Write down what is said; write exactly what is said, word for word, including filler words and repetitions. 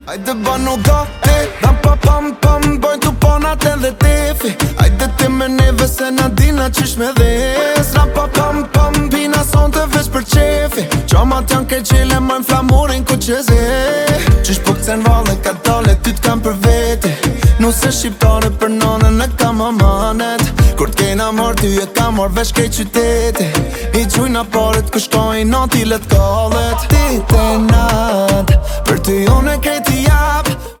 Hajde banu gati, ram pa pam pam, bojnë tu ponat edhe tefi. Hajde ti me neve se na dina qysh me dhes. Ram pa pam pam, pina son të veç për qefi. Qamat janë ke qile, mojnë flamurin ku qeze. Qysh po këcen valle ka dale, ty t'kam për veti. Nuse shqiptare për nonën e kam amanet. Kur t'kejna mor, ty e kam mor vesh kej qyteti. I gjujna paret ku shkojnë nati let kallet. Ti te nat, për ty unë e krejti jap.